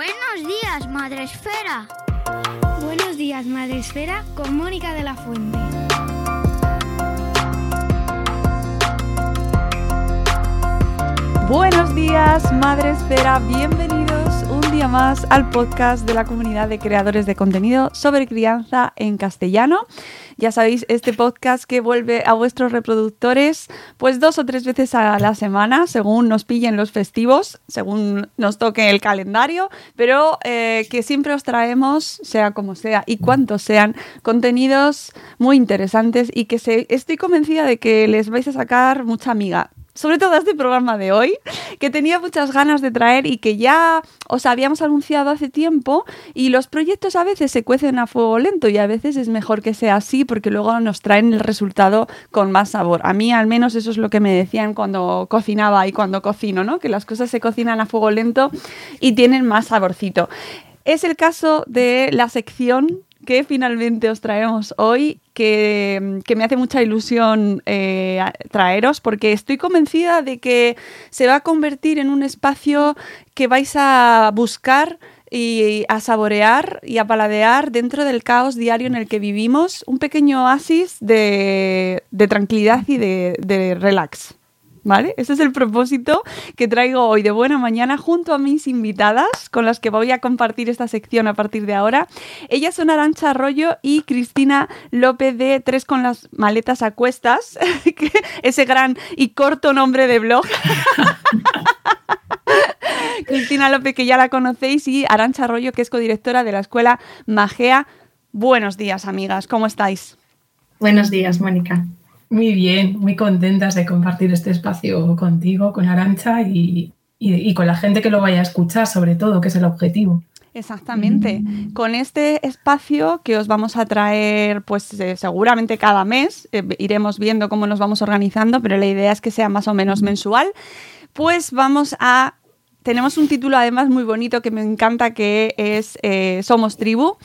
Buenos días, Madre Esfera. Buenos días, Madre Esfera, con Mónica de la Fuente. Buenos días, Madre Esfera, bienvenidos un día más al podcast de la comunidad de creadores de contenido sobre crianza en castellano. Ya sabéis, este podcast que vuelve a vuestros reproductores pues 2 o 3 veces a la semana, según nos pillen los festivos, según nos toque el calendario, pero que siempre os traemos, sea como sea y cuantos sean, contenidos muy interesantes y que estoy convencida de que les vais a sacar mucha amiga. Sobre todo a este programa de hoy, que tenía muchas ganas de traer y que ya os habíamos anunciado hace tiempo, y los proyectos a veces se cuecen a fuego lento y a veces es mejor que sea así porque luego nos traen el resultado con más sabor. A mí al menos eso es lo que me decían cuando cocinaba y cuando cocino, ¿no? Que las cosas se cocinan a fuego lento y tienen más saborcito. Es el caso de la sección que finalmente os traemos hoy, que me hace mucha ilusión traeros, porque estoy convencida de que se va a convertir en un espacio que vais a buscar y a saborear y a paladear dentro del caos diario en el que vivimos, un pequeño oasis de tranquilidad y de relax. ¿Vale? Ese es el propósito que traigo hoy de buena mañana junto a mis invitadas con las que voy a compartir esta sección a partir de ahora. Ellas son Arantxa Arroyo y Cristina López de Tres con las maletas a cuestas, ese gran y corto nombre de blog. Cristina López, que ya la conocéis, y Arantxa Arroyo, que es codirectora de la escuela Magea. Buenos días, amigas, ¿cómo estáis? Buenos días, Mónica. Muy bien, muy contentas de compartir este espacio contigo, con Arantxa y con la gente que lo vaya a escuchar, sobre todo, que es el objetivo. Exactamente. Con este espacio que os vamos a traer, pues seguramente cada mes, iremos viendo cómo nos vamos organizando, pero la idea es que sea más o menos mensual. Pues tenemos un título además muy bonito que me encanta, que es Somos Tribu,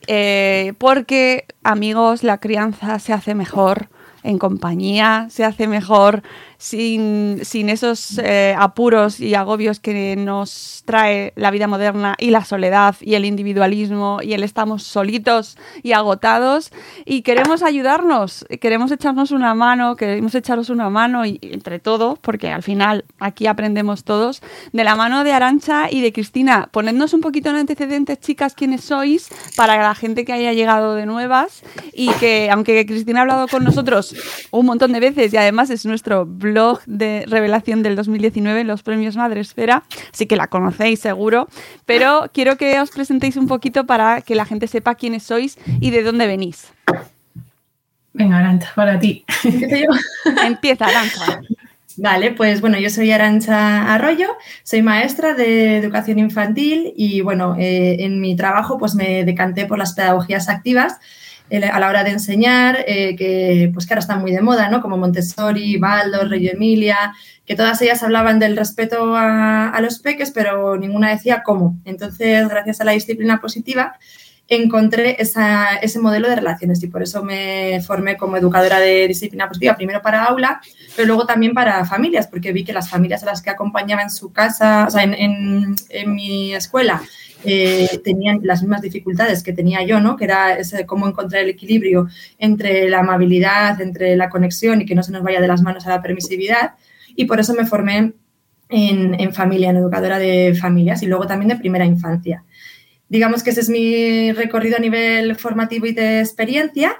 porque, amigos, la crianza se hace mejor en compañía, se hace mejor sin esos apuros y agobios que nos trae la vida moderna y la soledad y el individualismo y el estamos solitos y agotados, y queremos ayudarnos, queremos echarnos una mano, queremos echaros una mano y entre todos, porque al final aquí aprendemos todos, de la mano de Arantxa y de Cristina. Ponednos un poquito en antecedentes, chicas, quiénes sois, para la gente que haya llegado de nuevas, y que aunque Cristina ha hablado con nosotros un montón de veces y además es nuestro blog de revelación del 2019, los premios Madre Esfera, así que la conocéis seguro, pero quiero que os presentéis un poquito para que la gente sepa quiénes sois y de dónde venís. Venga, Arantxa, para ti. ¿Empiezo yo? Empieza, Arantxa. Vale, pues bueno, yo soy Arantxa Arroyo, soy maestra de educación infantil y bueno, en mi trabajo pues me decanté por las pedagogías activas a la hora de enseñar, que ahora están muy de moda, ¿no? Como Montessori, Waldorf, Reggio Emilia, que todas ellas hablaban del respeto a los peques, pero ninguna decía cómo. Entonces, gracias a la disciplina positiva, encontré ese modelo de relaciones y por eso me formé como educadora de disciplina positiva, primero para aula, pero luego también para familias, porque vi que las familias a las que acompañaba en su casa, o sea, en mi escuela, tenían las mismas dificultades que tenía yo, ¿no? Que era cómo encontrar el equilibrio entre la amabilidad, entre la conexión y que no se nos vaya de las manos a la permisividad. Y por eso me formé en familia, en educadora de familias y luego también de primera infancia. Digamos que ese es mi recorrido a nivel formativo y de experiencia,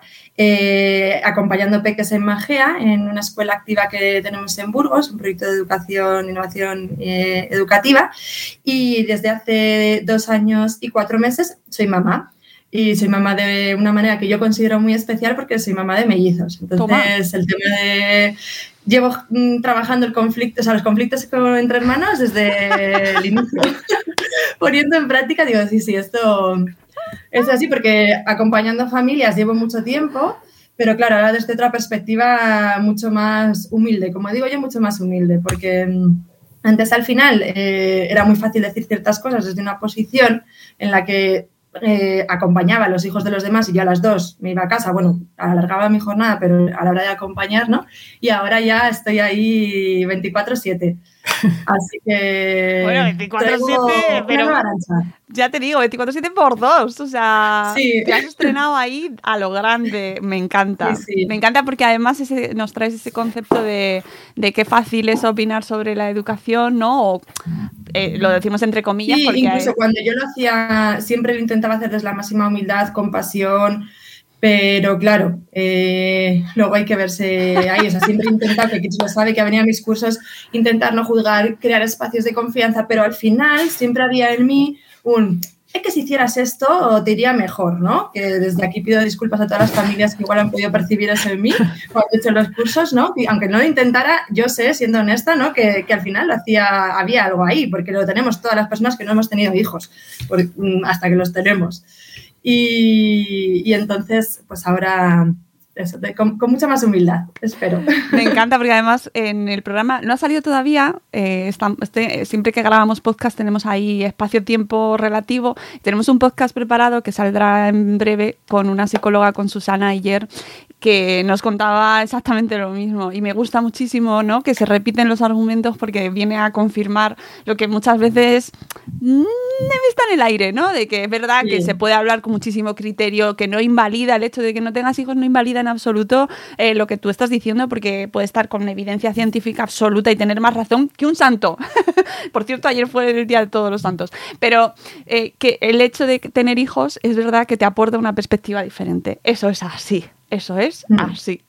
acompañando peques en Magea, en una escuela activa que tenemos en Burgos, un proyecto de educación, innovación educativa. Y desde hace 2 años y 4 meses soy mamá. Y soy mamá de una manera que yo considero muy especial porque soy mamá de mellizos. Entonces, Toma. El tema de... Llevo trabajando el conflicto, o sea, los conflictos entre hermanos desde el inicio. Poniendo en práctica, digo, sí, esto es así porque acompañando familias llevo mucho tiempo, pero claro, ahora desde otra perspectiva mucho más humilde, como digo yo, mucho más humilde, porque antes al final era muy fácil decir ciertas cosas desde una posición en la que acompañaba a los hijos de los demás y yo a las 2 me iba a casa, bueno, alargaba mi jornada, pero a la hora de acompañar, ¿no? Y ahora ya estoy ahí 24/7. Así que... Bueno, 24/7, pero... ya te digo, 24/7 por 2. O sea, sí. Te has estrenado ahí a lo grande. Me encanta. Sí. Me encanta porque además nos traes ese concepto de qué fácil es opinar sobre la educación, ¿no? O, lo decimos entre comillas. Sí, porque incluso cuando yo lo hacía, siempre lo intentaba hacer desde la máxima humildad, compasión, pero claro, luego hay que verse ahí. O sea, siempre intentaba, que lo sabe, que venía a mis cursos, intentar no juzgar, crear espacios de confianza, pero al final siempre había en mí es que si hicieras esto te iría mejor, ¿no? Que desde aquí pido disculpas a todas las familias que igual han podido percibir eso en mí cuando he hecho los cursos, ¿no? Y aunque no lo intentara, yo sé, siendo honesta, ¿no? Que al final había algo ahí, porque lo tenemos todas las personas que no hemos tenido hijos, hasta que los tenemos. Y entonces, pues ahora... Eso, con mucha más humildad, espero. Me encanta porque además en el programa no ha salido todavía, siempre que grabamos podcast tenemos ahí espacio-tiempo relativo, tenemos un podcast preparado que saldrá en breve con una psicóloga, con Susana Ayer, que nos contaba exactamente lo mismo y me gusta muchísimo, ¿no? Que se repiten los argumentos porque viene a confirmar lo que muchas veces está en el aire, ¿no? De que es verdad que se puede hablar con muchísimo criterio, que no invalida el hecho de que no tengas hijos, no invalida en absoluto lo que tú estás diciendo, porque puede estar con evidencia científica absoluta y tener más razón que un santo. Por cierto, ayer fue el Día de Todos los Santos. Pero que el hecho de tener hijos es verdad que te aporta una perspectiva diferente. Eso es así. Eso es así.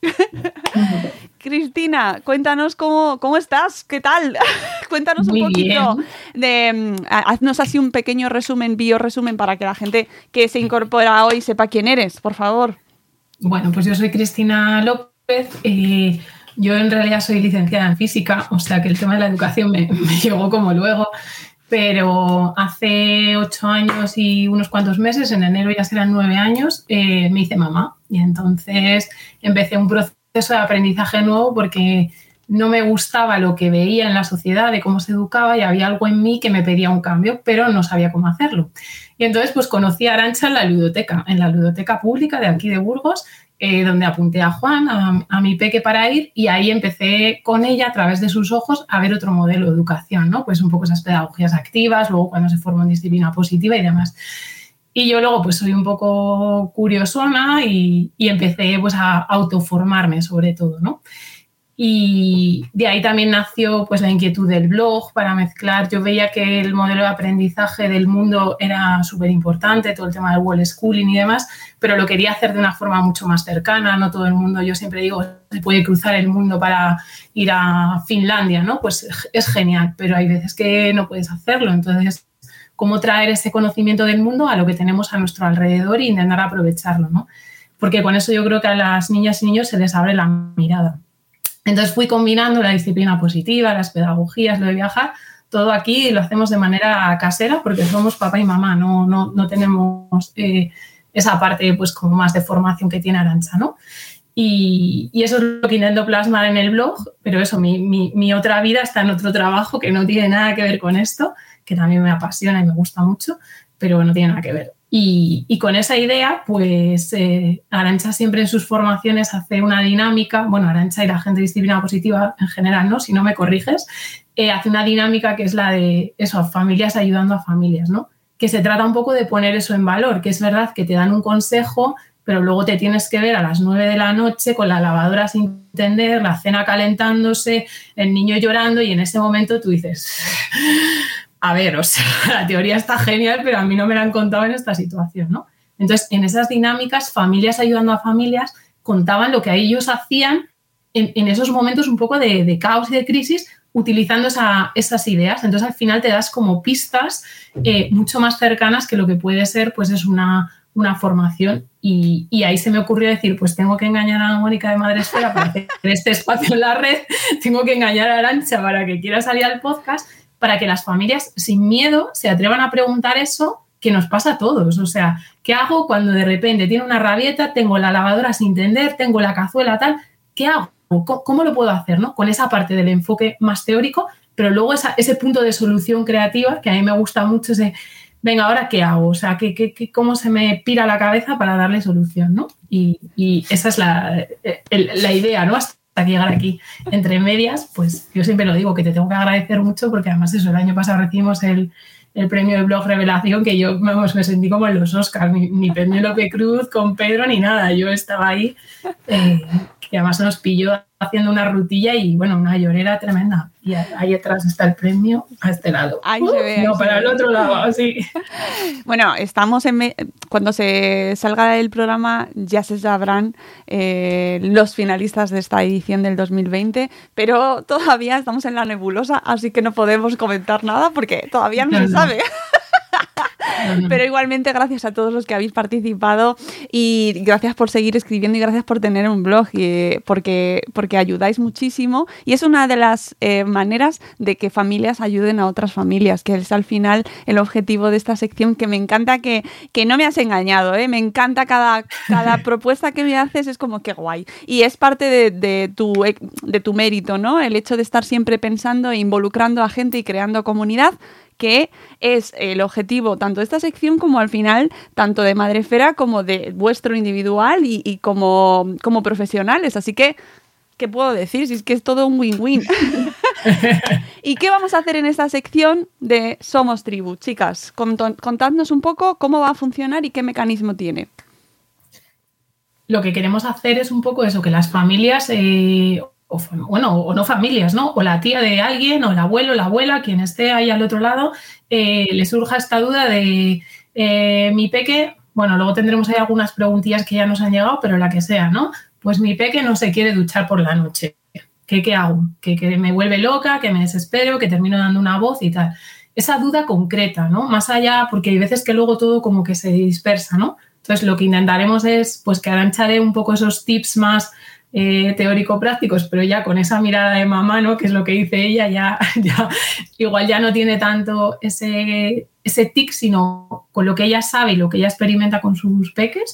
Cristina, cuéntanos cómo estás, ¿qué tal? Cuéntanos un poquito haznos así un pequeño resumen, bioresumen, para que la gente que se incorpora hoy sepa quién eres, por favor. Bueno, pues yo soy Cristina López. Yo en realidad soy licenciada en física, o sea que el tema de la educación me llegó como luego. Pero hace 8 años y unos cuantos meses, en enero ya serán 9 años, me hice mamá. Y entonces empecé un proceso de aprendizaje nuevo porque no me gustaba lo que veía en la sociedad de cómo se educaba y había algo en mí que me pedía un cambio, pero no sabía cómo hacerlo. Y entonces pues conocí a Arantxa en la ludoteca pública de aquí de Burgos, donde apunté a Juan, a mi peque para ir, y ahí empecé con ella a través de sus ojos a ver otro modelo de educación, ¿no? Pues un poco esas pedagogías activas, luego cuando se forma en disciplina positiva y demás. Y yo luego pues soy un poco curiosona y empecé pues a autoformarme sobre todo, ¿no? Y de ahí también nació pues la inquietud del blog para mezclar. Yo veía que el modelo de aprendizaje del mundo era súper importante, todo el tema del wall schooling y demás, pero lo quería hacer de una forma mucho más cercana. No todo el mundo, yo siempre digo, se puede cruzar el mundo para ir a Finlandia, ¿no? Pues es genial, pero hay veces que no puedes hacerlo. Entonces, ¿cómo traer ese conocimiento del mundo a lo que tenemos a nuestro alrededor e intentar aprovecharlo, ¿no? Porque con eso yo creo que a las niñas y niños se les abre la mirada. Entonces fui combinando la disciplina positiva, las pedagogías, lo de viajar, todo aquí lo hacemos de manera casera porque somos papá y mamá, no tenemos esa parte pues como más de formación que tiene Arantxa, ¿no? Y eso es lo que intento plasmar en el blog, pero eso, mi otra vida está en otro trabajo que no tiene nada que ver con esto, que también me apasiona y me gusta mucho, pero no tiene nada que ver. Y con esa idea, pues Arantxa siempre en sus formaciones hace una dinámica, bueno, Arantxa y la gente de disciplina positiva en general, ¿no? Si no me corriges, hace una dinámica que es la de eso, familias ayudando a familias, ¿no? Que se trata un poco de poner eso en valor, que es verdad que te dan un consejo, pero luego te tienes que ver a las 9 de la noche con la lavadora sin tender, la cena calentándose, el niño llorando y en ese momento tú dices... A ver, o sea, la teoría está genial, pero a mí no me la han contado en esta situación, ¿no? Entonces, en esas dinámicas, familias ayudando a familias contaban lo que ellos hacían en esos momentos un poco de caos y de crisis, utilizando esas ideas. Entonces, al final te das como pistas mucho más cercanas que lo que puede ser, pues es una formación. Y ahí se me ocurrió decir, pues tengo que engañar a Mónica de Madresfera para hacer este espacio en la red, tengo que engañar a Arantxa para que quiera salir al podcast, para que las familias sin miedo se atrevan a preguntar eso que nos pasa a todos. O sea, ¿qué hago cuando de repente tiene una rabieta, tengo la lavadora sin tender, tengo la cazuela tal? ¿Qué hago? ¿Cómo lo puedo hacer, ¿no? Con esa parte del enfoque más teórico, pero luego ese punto de solución creativa que a mí me gusta mucho, ese, venga, ¿ahora qué hago? O sea, ¿cómo se me pira la cabeza para darle solución, ¿no? Y esa es la idea, ¿no? Hasta que llegar aquí entre medias, pues yo siempre lo digo, que te tengo que agradecer mucho porque además eso, el año pasado recibimos el el premio de blog revelación, que yo vamos, me sentí como en los Oscars, ni Penélope Cruz con Pedro ni nada. Yo estaba ahí, que además nos pilló haciendo una rutilla y bueno, una llorera tremenda. Y ahí atrás está el premio, a este lado. Ahí se ve, no, para el otro lado, así. Bueno, estamos cuando se salga el programa ya se sabrán los finalistas de esta edición del 2020, pero todavía estamos en la nebulosa, así que no podemos comentar nada porque todavía no se sabe. Pero igualmente gracias a todos los que habéis participado y gracias por seguir escribiendo y gracias por tener un blog porque ayudáis muchísimo y es una de las maneras de que familias ayuden a otras familias, que es al final el objetivo de esta sección, que me encanta que no me has engañado, me encanta cada propuesta que me haces, es como que guay y es parte de tu mérito, ¿no? El hecho de estar siempre pensando e involucrando a gente y creando comunidad, que es el objetivo tanto de esta sección como al final tanto de Madresfera como de vuestro individual y como profesionales. Así que, ¿qué puedo decir? Si es que es todo un win-win. ¿Y qué vamos a hacer en esta sección de Somos Tribu? Chicas, contadnos un poco cómo va a funcionar y qué mecanismo tiene. Lo que queremos hacer es un poco eso, que las familias... o no familias, ¿no? O la tía de alguien, o el abuelo, la abuela, quien esté ahí al otro lado, le surja esta duda de mi peque, bueno, luego tendremos ahí algunas preguntillas que ya nos han llegado, pero la que sea, ¿no? Pues mi peque no se quiere duchar por la noche. ¿Qué hago? Que me vuelve loca, que me desespero, que termino dando una voz y tal. Esa duda concreta, ¿no? Más allá, porque hay veces que luego todo como que se dispersa, ¿no? Entonces, lo que intentaremos es, pues, que Arantxa dé un poco esos tips más teórico-prácticos, pero ya con esa mirada de mamá, ¿no? Que es lo que dice ella, ya igual ya no tiene tanto ese tic, sino con lo que ella sabe y lo que ella experimenta con sus peques,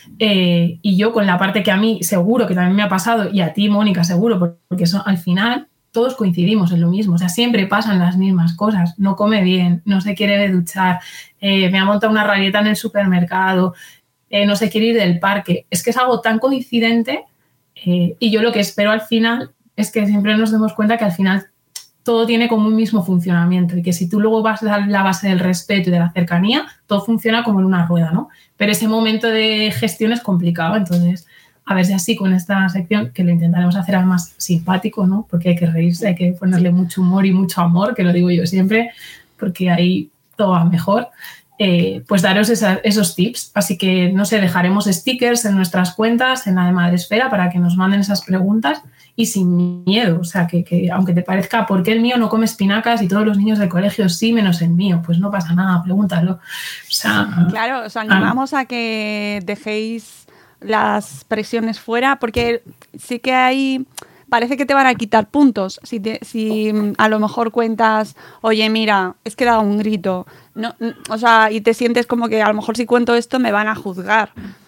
y yo con la parte que a mí seguro que también me ha pasado, y a ti, Mónica, seguro, porque al final todos coincidimos en lo mismo, o sea, siempre pasan las mismas cosas, no come bien, no se quiere duchar, me ha montado una rabieta en el supermercado, no se quiere ir del parque, es que es algo tan coincidente. Y yo lo que espero al final es que siempre nos demos cuenta que al final todo tiene como un mismo funcionamiento y que si tú luego vas a la base del respeto y de la cercanía, todo funciona como en una rueda, ¿no? Pero ese momento de gestión es complicado, entonces a ver si así con esta sección, que lo intentaremos hacer al más simpático, ¿no? Porque hay que reírse, hay que ponerle mucho humor y mucho amor, que lo digo yo siempre, porque ahí todo va mejor. Pues daros esos tips. Así que, no sé, dejaremos stickers en nuestras cuentas, en la de Madresfera, para que nos manden esas preguntas y sin miedo. O sea, que aunque te parezca, ¿por qué el mío no come espinacas y todos los niños del colegio sí, menos el mío? Pues no pasa nada, pregúntalo. O sea, claro, os animamos a que dejéis las presiones fuera, porque sí que hay... Parece que te van a quitar puntos si a lo mejor cuentas, oye, mira, es que he dado un grito, no, o sea, y te sientes como que a lo mejor si cuento esto me van a juzgar.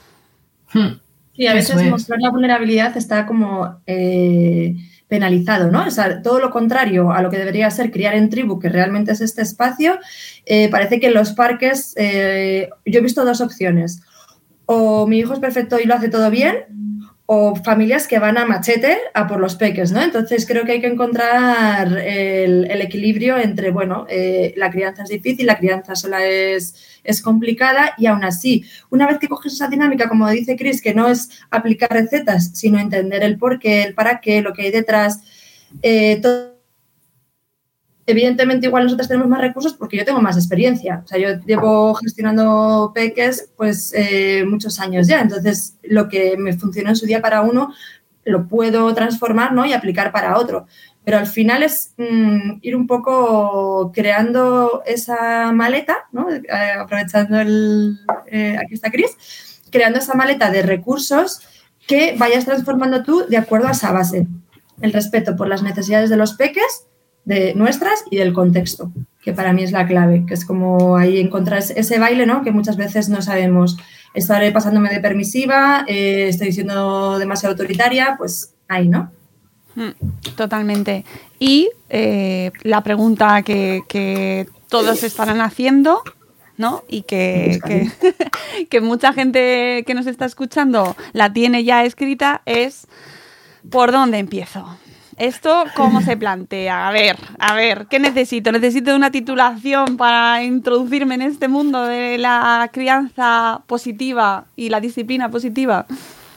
Y a veces mostrar la vulnerabilidad está como penalizado, ¿no? O sea, todo lo contrario a lo que debería ser criar en tribu, que realmente es este espacio. Parece que en los parques, yo he visto dos opciones. O mi hijo es perfecto y lo hace todo bien, o familias que van a machete a por los peques, ¿no? Entonces creo que hay que encontrar el equilibrio entre, bueno, la crianza es difícil, la crianza sola es complicada y aún así, una vez que coges esa dinámica, como dice Cris, que no es aplicar recetas, sino entender el por qué, el para qué, lo que hay detrás, todo. Evidentemente, igual nosotros tenemos más recursos porque yo tengo más experiencia. O sea, yo llevo gestionando peques pues muchos años ya. Entonces, lo que me funcionó en su día para uno, lo puedo transformar, ¿no? Y aplicar para otro. Pero al final es ir un poco creando esa maleta, ¿no? Aprovechando aquí está Cris, creando esa maleta de recursos que vayas transformando tú de acuerdo a esa base. El respeto por las necesidades de los peques, de nuestras y del contexto, que para mí es la clave, que es como ahí encontrar ese baile, ¿no? Que muchas veces no sabemos, estaré pasándome de permisiva, estoy siendo demasiado autoritaria, pues ahí, ¿no? Totalmente. Y la pregunta que todos estarán haciendo, ¿no? Y que mucha gente que nos está escuchando la tiene ya escrita es ¿por dónde empiezo? ¿Esto cómo se plantea? A ver, ¿qué necesito? ¿Necesito una titulación para introducirme en este mundo de la crianza positiva y la disciplina positiva?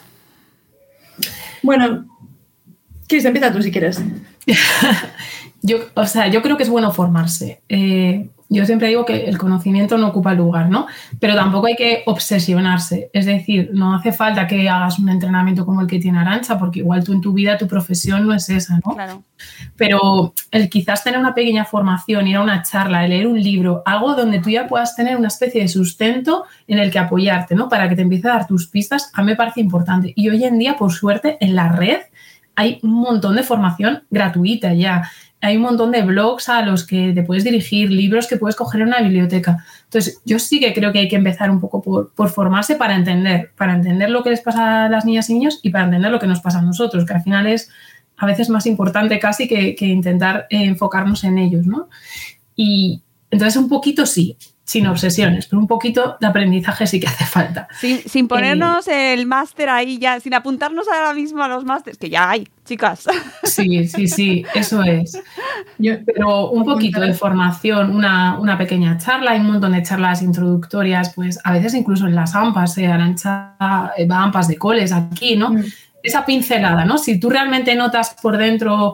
Bueno, Cris, empieza tú si quieres. Yo creo que es bueno formarse. Yo siempre digo que el conocimiento no ocupa lugar, ¿no? Pero tampoco hay que obsesionarse. Es decir, no hace falta que hagas un entrenamiento como el que tiene Arantxa, porque igual tú en tu vida, tu profesión no es esa, ¿no? Claro. Pero el quizás tener una pequeña formación, ir a una charla, leer un libro, algo donde tú ya puedas tener una especie de sustento en el que apoyarte, ¿no? Para que te empiece a dar tus pistas, a mí me parece importante. Y hoy en día, por suerte, en la red hay un montón de formación gratuita ya. Hay un montón de blogs a los que te puedes dirigir, libros que puedes coger en una biblioteca. Entonces, yo sí que creo que hay que empezar un poco por formarse para entender lo que les pasa a las niñas y niños y para entender lo que nos pasa a nosotros, que al final es a veces más importante casi que intentar enfocarnos en ellos, ¿no? Y entonces un poquito sí, sin obsesiones, pero un poquito de aprendizaje sí que hace falta. Sin ponernos el máster ahí ya, sin apuntarnos ahora mismo a los másteres, que ya hay, chicas. Sí, eso es. Pero un poquito de formación, una pequeña charla, hay un montón de charlas introductorias, pues a veces incluso en las AMPAs, Arantxa va a AMPAs de coles aquí, ¿no? Esa pincelada, ¿no? Si tú realmente notas por dentro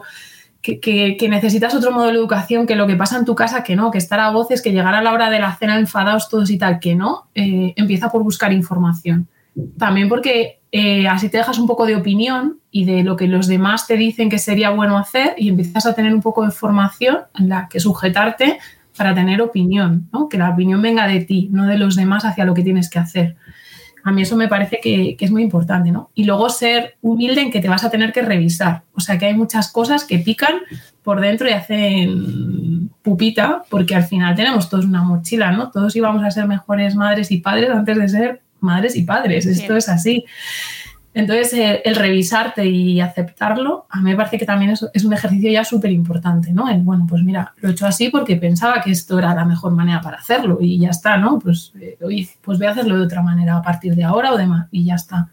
que necesitas otro modelo de educación, que lo que pasa en tu casa, que no, que estar a voces, que llegar a la hora de la cena enfadados todos y tal, que no, empieza por buscar información. También porque así te dejas un poco de opinión y de lo que los demás te dicen que sería bueno hacer y empiezas a tener un poco de formación en la que sujetarte para tener opinión, ¿no? Que la opinión venga de ti, no de los demás hacia lo que tienes que hacer. A mí eso me parece que es muy importante, ¿no? Y luego ser humilde en que te vas a tener que revisar. O sea, que hay muchas cosas que pican por dentro y hacen pupita, porque al final tenemos todos una mochila, ¿no? Todos íbamos a ser mejores madres y padres antes de ser madres y padres. Sí. Esto es así. Entonces, el revisarte y aceptarlo, a mí me parece que también es un ejercicio ya súper importante, ¿no? Bueno, pues mira, lo he hecho así porque pensaba que esto era la mejor manera para hacerlo y ya está, ¿no? Pues, oye, pues voy a hacerlo de otra manera a partir de ahora o demás y ya está.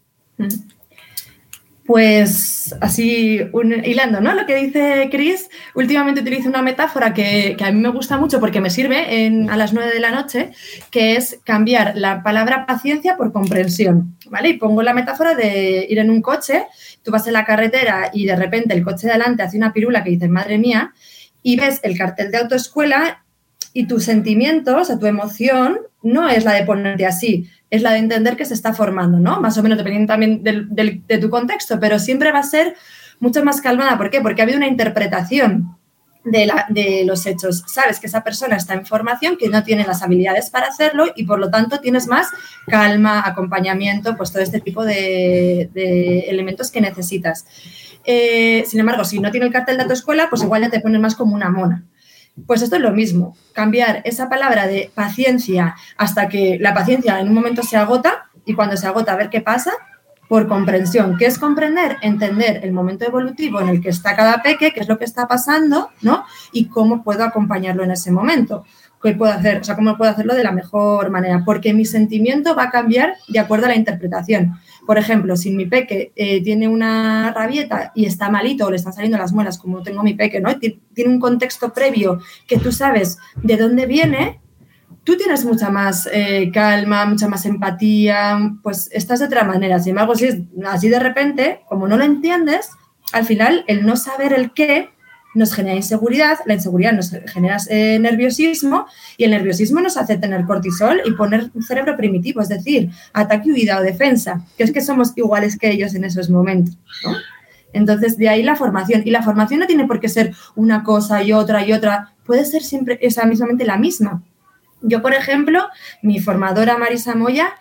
Pues así, hilando, ¿no? Lo que dice Cris, últimamente utilizo una metáfora que a mí me gusta mucho porque me sirve a las 9 de la noche, que es cambiar la palabra paciencia por comprensión, ¿vale? Y pongo la metáfora de ir en un coche, tú vas en la carretera y de repente el coche de adelante hace una pirula que dices, madre mía, y ves el cartel de autoescuela y tu sentimiento, o sea, tu emoción, no es la de ponerte así, es la de entender que se está formando, ¿no? Más o menos dependiendo también de tu contexto, pero siempre va a ser mucho más calmada. ¿Por qué? Porque ha habido una interpretación de los hechos. Sabes que esa persona está en formación, que no tiene las habilidades para hacerlo y, por lo tanto, tienes más calma, acompañamiento, pues todo este tipo de elementos que necesitas. Sin embargo, si no tiene el cartel de autoescuela, pues igual ya te pones más como una mona. Pues esto es lo mismo, cambiar esa palabra de paciencia hasta que la paciencia en un momento se agota y cuando se agota a ver qué pasa, por comprensión. ¿Qué es comprender? Entender el momento evolutivo en el que está cada peque, qué es lo que está pasando, ¿no? Y cómo puedo acompañarlo en ese momento. ¿Qué puedo hacer? O sea, cómo puedo hacerlo de la mejor manera, porque mi sentimiento va a cambiar de acuerdo a la interpretación. Por ejemplo, si mi peque tiene una rabieta y está malito o le están saliendo las muelas, como tengo mi peque, ¿no? Tiene un contexto previo que tú sabes de dónde viene, tú tienes mucha más calma, mucha más empatía, pues estás de otra manera. Sin embargo, si es así de repente, como no lo entiendes, al final el no saber el qué nos genera inseguridad, la inseguridad nos genera nerviosismo y el nerviosismo nos hace tener cortisol y poner un cerebro primitivo, es decir, ataque, huida o defensa, que es que somos iguales que ellos en esos momentos, ¿no? Entonces, de ahí la formación. Y la formación no tiene por qué ser una cosa y otra, puede ser siempre mismamente la misma. Yo, por ejemplo, mi formadora Marisa Moya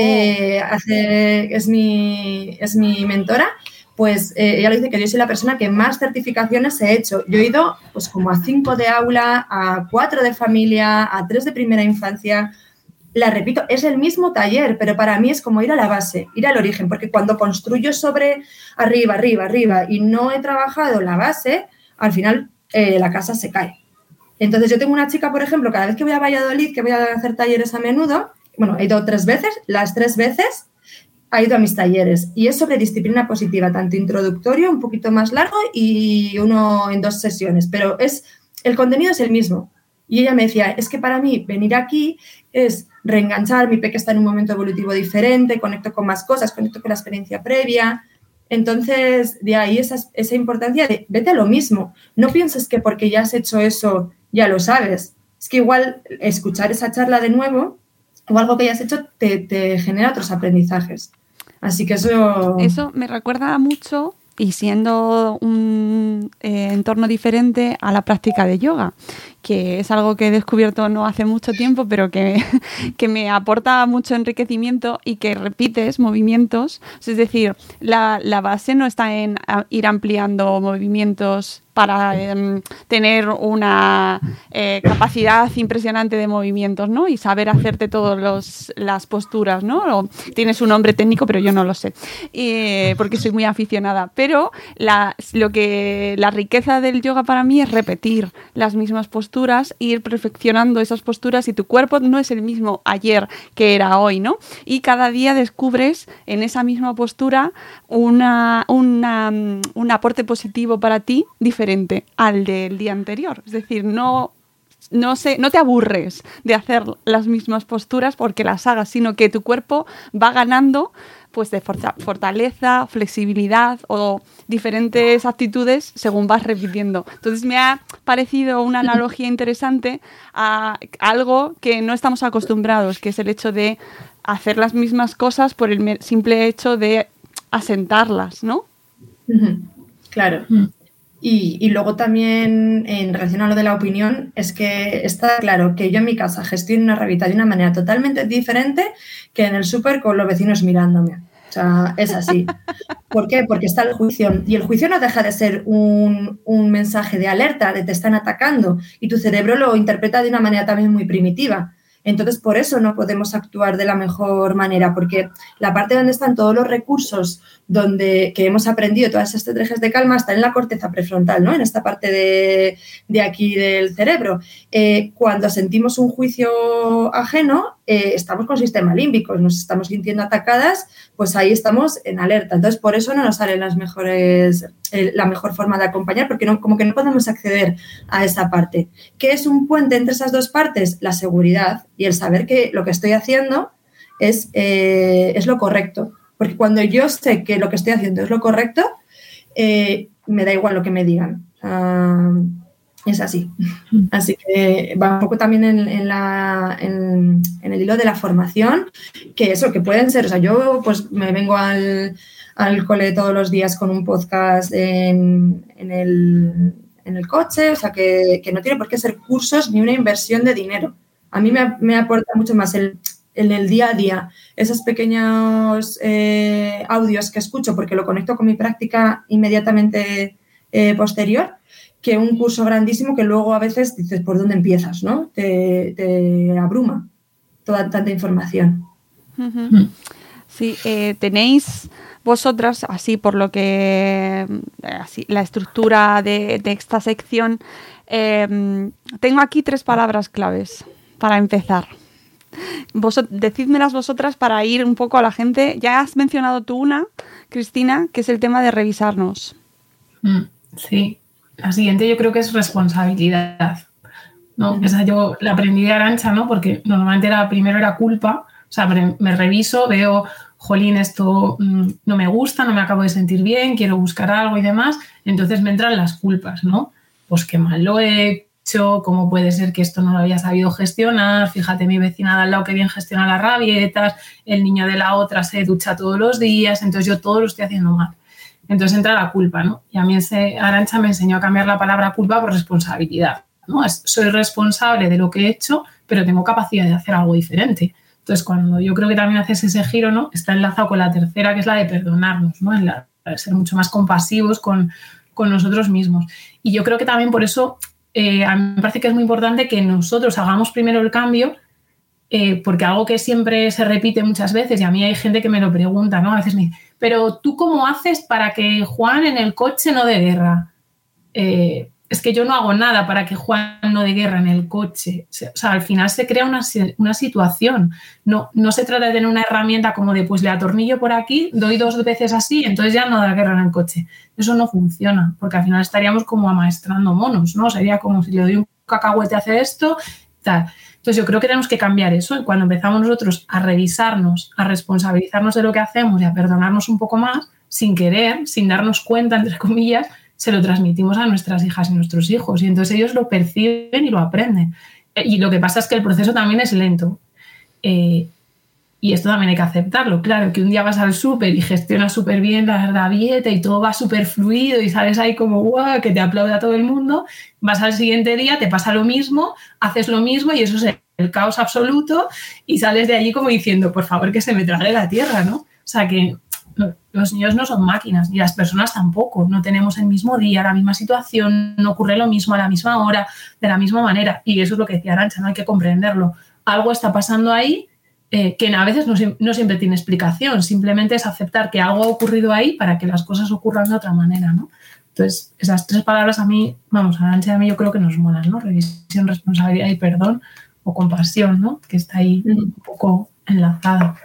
es mi mentora. Pues ella lo dice que yo soy la persona que más certificaciones he hecho. Yo he ido pues como a 5 de aula, a 4 de familia, a 3 de primera infancia. La repito, es el mismo taller, pero para mí es como ir a la base, ir al origen, porque cuando construyo sobre arriba y no he trabajado la base, al final la casa se cae. Entonces yo tengo una chica, por ejemplo, cada vez que voy a Valladolid, que voy a hacer talleres a menudo, bueno, he ido 3 veces, las 3 veces ha ido a mis talleres y es sobre disciplina positiva, tanto introductorio, un poquito más largo y uno en 2 sesiones, pero el contenido es el mismo. Y ella me decía, es que para mí venir aquí es reenganchar, mi peque está en un momento evolutivo diferente, conecto con más cosas, conecto con la experiencia previa. Entonces, de ahí esa importancia de vete a lo mismo. No pienses que porque ya has hecho eso ya lo sabes. Es que igual escuchar esa charla de nuevo o algo que hayas hecho te genera otros aprendizajes. Así que eso... Eso me recuerda mucho, y siendo un entorno diferente, a la práctica de yoga, que es algo que he descubierto no hace mucho tiempo, pero que me aporta mucho enriquecimiento y que repites movimientos. Es decir, la base no está en ir ampliando movimientos para tener una capacidad impresionante de movimientos, ¿no? Y saber hacerte todas las posturas, ¿no? Tienes un nombre técnico, pero yo no lo sé, porque soy muy aficionada. Pero la riqueza del yoga para mí es repetir las mismas posturas, ir perfeccionando esas posturas, y tu cuerpo no es el mismo ayer que era hoy, ¿no? Y cada día descubres en esa misma postura un aporte positivo para ti diferente al del día anterior. Es decir, no te aburres de hacer las mismas posturas porque las hagas, sino que tu cuerpo va ganando pues de fortaleza, flexibilidad o diferentes actitudes según vas repitiendo. Entonces me ha parecido una analogía interesante a algo que no estamos acostumbrados, que es el hecho de hacer las mismas cosas por el simple hecho de asentarlas, ¿no? Claro. Y luego también, en relación a lo de la opinión, es que está claro que yo en mi casa gestiono una revista de una manera totalmente diferente que en el súper con los vecinos mirándome. O sea, es así. ¿Por qué? Porque está el juicio. Y el juicio no deja de ser un mensaje de alerta, de te están atacando. Y tu cerebro lo interpreta de una manera también muy primitiva. Entonces, por eso no podemos actuar de la mejor manera, porque la parte donde están todos los recursos que hemos aprendido, todas estas estrategias de calma, están en la corteza prefrontal, ¿no? En esta parte de aquí del cerebro. Cuando sentimos un juicio ajeno, estamos con sistema límbico, nos estamos sintiendo atacadas, pues ahí estamos en alerta. Entonces, por eso no nos salen la mejor forma de acompañar, porque como que no podemos acceder a esa parte. ¿Qué es un puente entre esas dos partes? La seguridad y el saber que lo que estoy haciendo es lo correcto. Porque cuando yo sé que lo que estoy haciendo es lo correcto, me da igual lo que me digan. Es así. Así que va un poco también en el hilo de la formación, que pueden ser, o sea, yo pues me vengo al cole todos los días con un podcast en el coche, o sea, que no tiene por qué ser cursos ni una inversión de dinero. A mí me aporta mucho más en el día a día, esos pequeños audios que escucho porque lo conecto con mi práctica inmediatamente posterior, que un curso grandísimo que luego a veces dices, ¿por dónde empiezas? ¿No? Te abruma toda tanta información. Sí, tenéis vosotras, así por lo que la estructura de esta sección, tengo aquí 3 palabras claves para empezar. Decídmelas vosotras para ir un poco a la gente. Ya has mencionado tú una, Cristina, que es el tema de revisarnos. Sí, la siguiente yo creo que es responsabilidad, ¿no? Esa yo la aprendí de Arantxa, ¿no? Porque normalmente primero era culpa, o sea, me reviso, veo, jolín, esto no me gusta, no me acabo de sentir bien, quiero buscar algo y demás, entonces me entran las culpas, ¿no? Pues qué mal lo he hecho, cómo puede ser que esto no lo haya sabido gestionar, fíjate mi vecina de al lado que bien gestiona las rabietas, el niño de la otra se ducha todos los días, entonces yo todo lo estoy haciendo mal. Entonces entra la culpa, ¿no? Y a mí Arantxa me enseñó a cambiar la palabra culpa por responsabilidad, ¿no? Soy responsable de lo que he hecho, pero tengo capacidad de hacer algo diferente. Entonces, cuando yo creo que también haces ese giro, ¿no? Está enlazado con la tercera, que es la de perdonarnos, ¿no? De ser mucho más compasivos con nosotros mismos. Y yo creo que también por eso a mí me parece que es muy importante que nosotros hagamos primero el cambio, porque algo que siempre se repite muchas veces, y a mí hay gente que me lo pregunta, ¿no? A veces me dice, pero ¿tú cómo haces para que Juan en el coche no dé guerra? es que yo no hago nada para que Juan no dé guerra en el coche. O sea, al final se crea una situación. No se trata de tener una herramienta como de, pues le atornillo por aquí, doy 2 veces así, entonces ya no da guerra en el coche. Eso no funciona, porque al final estaríamos como amaestrando monos, ¿no? Sería como si le doy un cacahuete a hacer esto, tal. Entonces yo creo que tenemos que cambiar eso. Y cuando empezamos nosotros a revisarnos, a responsabilizarnos de lo que hacemos y a perdonarnos un poco más, sin querer, sin darnos cuenta, entre comillas, se lo transmitimos a nuestras hijas y nuestros hijos y entonces ellos lo perciben y lo aprenden. Y lo que pasa es que el proceso también es lento. Y esto también hay que aceptarlo. Claro, que un día vas al súper y gestionas súper bien la dieta y todo va súper fluido y sales ahí como guau, que te aplaude a todo el mundo. Vas al siguiente día, te pasa lo mismo, haces lo mismo y eso es el caos absoluto y sales de allí como diciendo, por favor, que se me trague la tierra, ¿no? O sea que los niños no son máquinas y las personas tampoco. No tenemos el mismo día, la misma situación, no ocurre lo mismo a la misma hora, de la misma manera. Y eso es lo que decía Arantxa, no hay que comprenderlo. Algo está pasando ahí que a veces no siempre tiene explicación. Simplemente es aceptar que algo ha ocurrido ahí para que las cosas ocurran de otra manera, ¿no? Entonces, esas 3 palabras a mí, Arantxa y a mí yo creo que nos molan, ¿no? Revisión, responsabilidad y perdón o compasión, ¿no? Que está ahí un poco enlazada.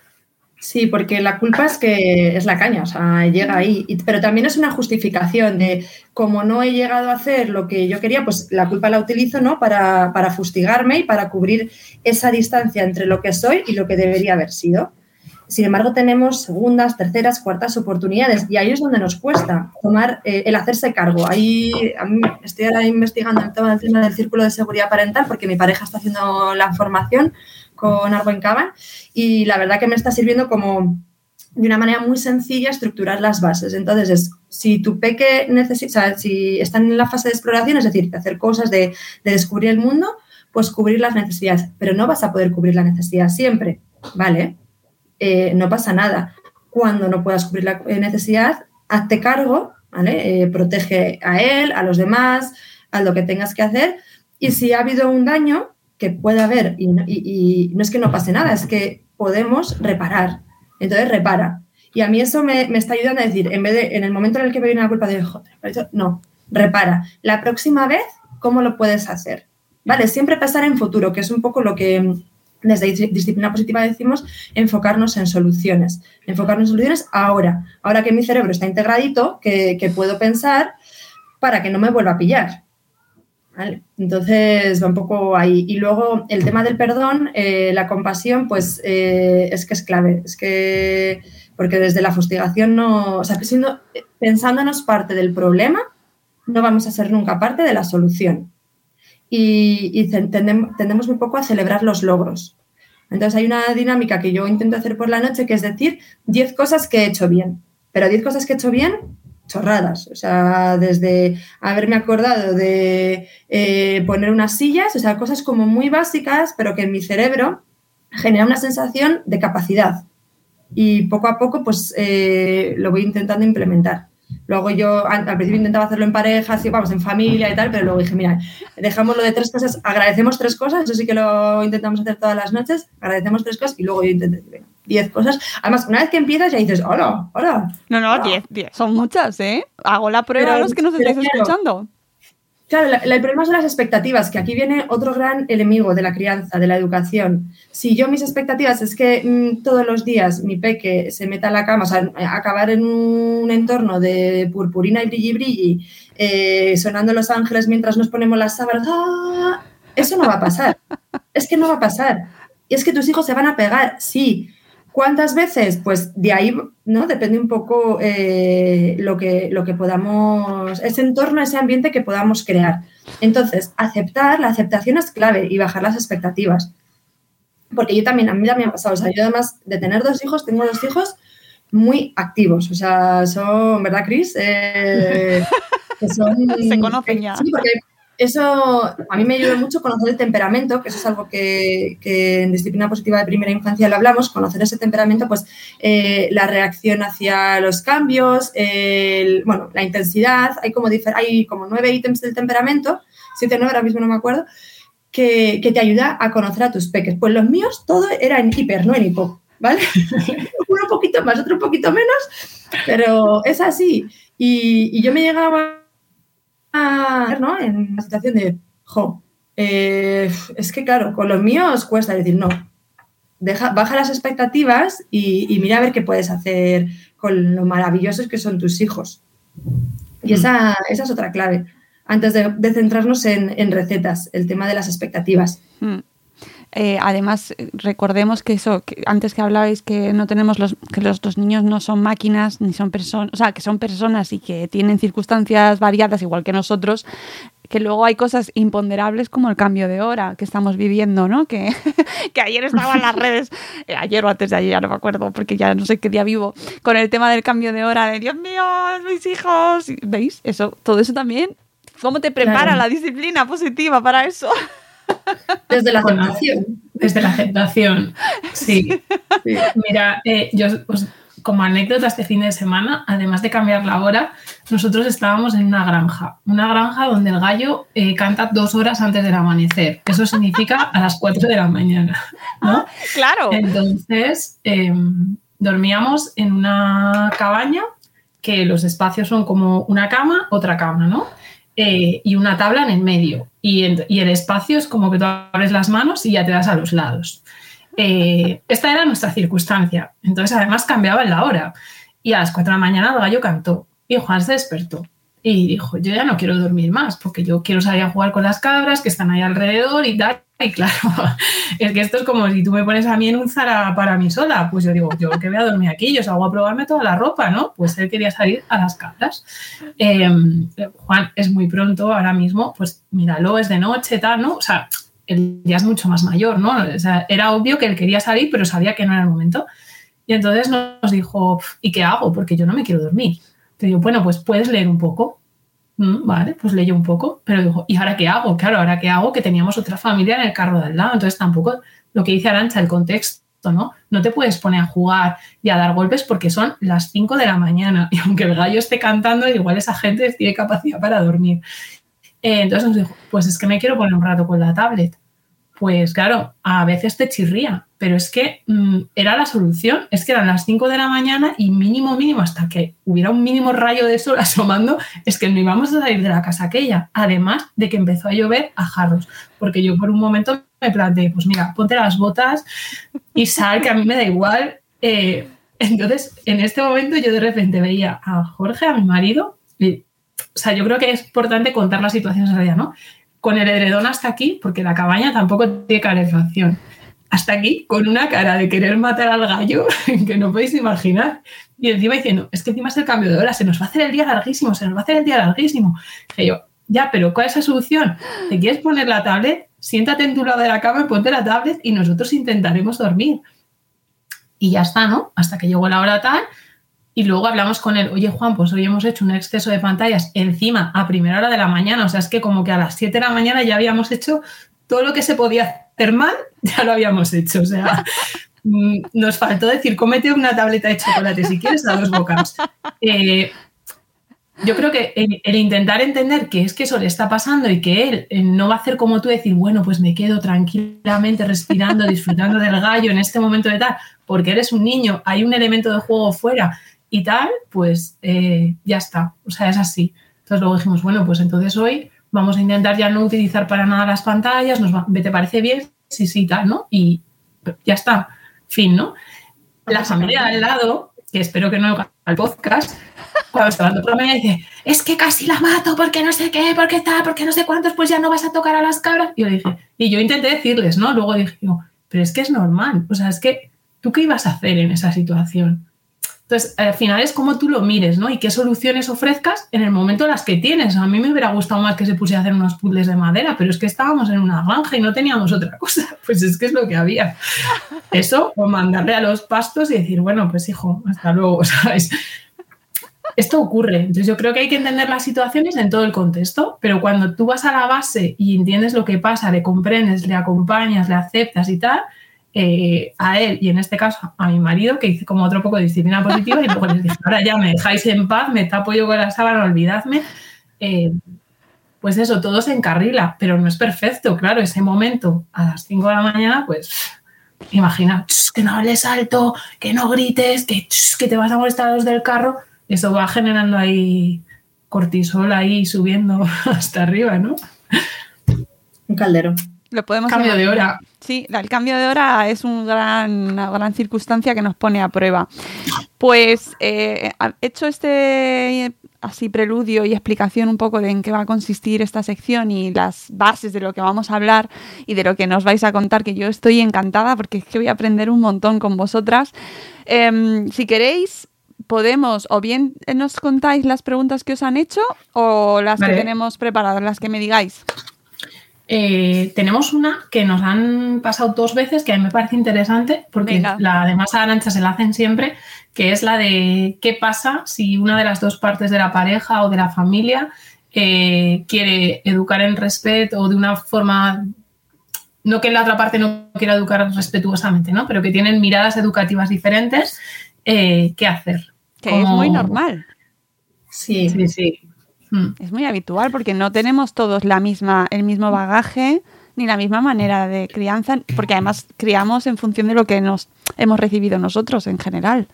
Sí, porque la culpa es que es la caña, o sea, llega ahí. Pero también es una justificación de como no he llegado a hacer lo que yo quería, pues la culpa la utilizo, ¿no? Para fustigarme y para cubrir esa distancia entre lo que soy y lo que debería haber sido. Sin embargo, tenemos segundas, terceras, cuartas oportunidades y ahí es donde nos cuesta tomar el hacerse cargo. Ahí a mí estoy ahora investigando el tema del círculo de seguridad parental porque mi pareja está haciendo la formación con Arwen Caban y la verdad que me está sirviendo como de una manera muy sencilla estructurar las bases. Entonces, si tu peque necesita, o sea, si están en la fase de exploración, es decir, de hacer cosas, de descubrir el mundo, pues cubrir las necesidades, pero no vas a poder cubrir la necesidad siempre, ¿vale? No pasa nada. Cuando no puedas cubrir la necesidad, hazte cargo, ¿vale? Protege a él, a los demás, a lo que tengas que hacer y si ha habido un daño que puede haber y no es que no pase nada, es que podemos reparar. Entonces, repara. Y a mí eso me está ayudando a decir, en vez de, en el momento en el que me viene la culpa de, joder, no, repara. La próxima vez, ¿cómo lo puedes hacer? Vale, siempre pensar en futuro, que es un poco lo que desde Disciplina Positiva decimos, enfocarnos en soluciones. Enfocarnos en soluciones ahora que mi cerebro está integradito, que puedo pensar para que no me vuelva a pillar. ¿Vale? Entonces va un poco ahí. Y luego el tema del perdón, la compasión, pues es que es clave. Es que, porque desde la fustigación no, o sea, pensándonos parte del problema, no vamos a ser nunca parte de la solución. Y tendemos muy poco a celebrar los logros. Entonces hay una dinámica que yo intento hacer por la noche, que es decir 10 cosas que he hecho bien. Pero 10 cosas que he hecho bien, chorradas, o sea, desde haberme acordado de poner unas sillas, o sea, cosas como muy básicas, pero que en mi cerebro genera una sensación de capacidad y poco a poco pues lo voy intentando implementar. Luego yo al principio intentaba hacerlo en pareja, así, vamos, en familia y tal, pero luego dije, mira, dejámoslo de 3 cosas, agradecemos 3 cosas, eso sí que lo intentamos hacer todas las noches, agradecemos 3 cosas y luego yo intenté 10 cosas. Además, una vez que empiezas ya dices, hola. No, 10. Son muchas, ¿eh? Hago la prueba a los que nos estáis escuchando. Claro, el problema son las expectativas, que aquí viene otro gran enemigo de la crianza, de la educación. Si yo mis expectativas es que todos los días mi peque se meta a la cama, o sea, acabar en un entorno de purpurina y brilli, sonando Los Ángeles mientras nos ponemos las sábanas, ¡ah! Eso no va a pasar. Es que no va a pasar. Y es que tus hijos se van a pegar, sí. ¿Cuántas veces? Pues de ahí, ¿no? Depende un poco lo que podamos, ese entorno, ese ambiente que podamos crear. Entonces, la aceptación es clave y bajar las expectativas. Porque a mí también me ha pasado, o sea, yo además de tener 2 hijos, tengo 2 hijos muy activos, o sea, son, ¿verdad, Cris? Que son... Se conocen ya. Sí, porque... Eso a mí me ayuda mucho conocer el temperamento, que eso es algo que en Disciplina Positiva de Primera Infancia lo hablamos, conocer ese temperamento, pues la reacción hacia los cambios, la intensidad, hay como 9 ítems del temperamento, 7 o 9, ahora mismo no me acuerdo, que te ayuda a conocer a tus peques. Pues los míos todo era en hiper, no en hipo, ¿vale? Uno un poquito más, otro un poquito menos, pero es así. Y yo me llegaba ¿no? En la situación de, es que claro, con los míos cuesta decir no. Baja las expectativas y mira a ver qué puedes hacer con lo maravillosos que son tus hijos. Y esa es otra clave. Antes de centrarnos en recetas, el tema de las expectativas. Además, recordemos que antes que hablabais que no tenemos que los niños no son máquinas ni son personas, o sea, que son personas y que tienen circunstancias variadas igual que nosotros, que luego hay cosas imponderables como el cambio de hora que estamos viviendo, ¿no? Que ayer estaba en las redes, ayer o antes de ayer, ya no me acuerdo, porque ya no sé qué día vivo, con el tema del cambio de hora, de Dios mío, mis hijos, ¿veis? Todo eso también, ¿cómo te prepara la disciplina positiva para eso? Desde la aceptación. Desde la aceptación, sí. Mira, yo pues, como anécdota este fin de semana, además de cambiar la hora, nosotros estábamos en una granja donde el gallo canta 2 horas antes del amanecer. Eso significa a las 4 de la mañana, ¿no? Claro. Entonces, dormíamos en una cabaña que los espacios son como una cama, otra cama, ¿no? Y una tabla en el medio. Y el espacio es como que tú abres las manos y ya te das a los lados. Esta era nuestra circunstancia. Entonces, además, cambiaba la hora. Y a las 4 de la mañana el gallo cantó. Y Juan se despertó. Y dijo, yo ya no quiero dormir más porque yo quiero salir a jugar con las cabras que están ahí alrededor y tal. Y claro, es que esto es como si tú me pones a mí en un Zara para mí sola. Pues yo digo, yo que voy a dormir aquí, yo salgo a probarme toda la ropa, ¿no? Pues él quería salir a las cabras. Juan, es muy pronto ahora mismo, pues míralo, es de noche, tal, ¿no? O sea, él ya es mucho más mayor, ¿no? O sea, era obvio que él quería salir, pero sabía que no era el momento. Y entonces nos dijo, ¿y qué hago? Porque yo no me quiero dormir. Te digo, bueno, pues puedes leer un poco. Vale, pues leyó un poco, pero dijo, ¿y ahora qué hago? Claro, ¿ahora qué hago? Que teníamos otra familia en el carro de al lado, entonces tampoco, lo que dice Arantxa, el contexto, ¿no? No te puedes poner a jugar y a dar golpes porque son las 5 de la mañana y aunque el gallo esté cantando, igual esa gente tiene capacidad para dormir. Entonces nos dijo, pues es que me quiero poner un rato con la tablet. Pues claro, a veces te chirría, pero es que era la solución, es que eran las 5 de la mañana y mínimo, hasta que hubiera un mínimo rayo de sol asomando, es que no íbamos a salir de la casa aquella, además de que empezó a llover a jarros, porque yo por un momento me planteé, pues mira, ponte las botas y sal, que a mí me da igual. Entonces, en este momento yo de repente veía a Jorge, a mi marido, y, o sea, yo creo que es importante contar las situaciones en realidad, ¿no? Con el edredón hasta aquí, porque la cabaña tampoco tiene calefacción. Hasta aquí, con una cara de querer matar al gallo que no podéis imaginar. Y encima diciendo, es que encima es el cambio de hora, se nos va a hacer el día larguísimo. Dije yo, ya, pero ¿cuál es la solución? ¿Te quieres poner la tablet? Siéntate en tu lado de la cama y ponte la tablet y nosotros intentaremos dormir. Y ya está, ¿no? Hasta que llegó la hora tal. Y luego hablamos con él, oye Juan, pues hoy hemos hecho un exceso de pantallas encima a primera hora de la mañana, o sea, es que como que a las 7 de la mañana ya habíamos hecho todo lo que se podía hacer mal, ya lo habíamos hecho, o sea, nos faltó decir, cómete una tableta de chocolate si quieres a 2 bocados. Yo creo que el intentar entender que es que eso le está pasando y que él no va a hacer como tú, decir, bueno, pues me quedo tranquilamente respirando, disfrutando del gallo en este momento de tal, porque eres un niño, hay un elemento de juego fuera, y tal, pues ya está, o sea, es así. Entonces luego dijimos, bueno, pues entonces hoy vamos a intentar ya no utilizar para nada las pantallas, ¿te parece bien? Sí, tal, ¿no? Y ya está, fin, ¿no? La familia de al lado, que espero que no oiga el podcast, cuando está hablando por la mañana dice, es que casi la mato porque no sé qué, porque tal, porque no sé cuántos, pues ya no vas a tocar a las cabras. Y yo intenté decirles, ¿no? Luego dije, pero es que es normal, o sea, es que ¿tú qué ibas a hacer en esa situación? Entonces, al final es como tú lo mires, ¿no? Y qué soluciones ofrezcas en el momento en las que tienes. A mí me hubiera gustado más que se pusiera a hacer unos puzzles de madera, pero es que estábamos en una granja y no teníamos otra cosa. Pues es que es lo que había. Eso, o mandarle a los pastos y decir, bueno, pues hijo, hasta luego, ¿sabes? Esto ocurre. Entonces, yo creo que hay que entender las situaciones en todo el contexto, pero cuando tú vas a la base y entiendes lo que pasa, le comprendes, le acompañas, le aceptas y tal, a él y en este caso a mi marido, que hice como otro poco de disciplina positiva y luego les dije, ahora ya me dejáis en paz, me tapo yo con la sábana, olvidadme, pues eso, todo se encarrila, pero no es perfecto, claro, ese momento a las 5 de la mañana, pues imagina, que no hables alto, que no grites, que te vas a molestar a los del carro, eso va generando ahí cortisol ahí subiendo hasta arriba, ¿no? Un caldero. Lo podemos Cambio de imaginar. hora. Sí, el cambio de hora es una gran circunstancia que nos pone a prueba. Pues hecho este así preludio y explicación un poco de en qué va a consistir esta sección y las bases de lo que vamos a hablar y de lo que nos vais a contar, que yo estoy encantada porque es que voy a aprender un montón con vosotras. Si queréis, podemos, o bien nos contáis las preguntas que os han hecho o las que tenemos preparadas, las que me digáis. Tenemos una que nos han pasado 2 veces que a mí me parece interesante porque además a Arantxa se la hacen siempre, que es la de qué pasa si una de las 2 partes de la pareja o de la familia quiere educar en respeto o de una forma, no que la otra parte no quiera educar respetuosamente, ¿no? Pero que tienen miradas educativas diferentes, ¿qué hacer? Que es muy normal. Sí. Es muy habitual porque no tenemos todos el mismo bagaje ni la misma manera de crianza, porque además criamos en función de lo que nos hemos recibido nosotros en general.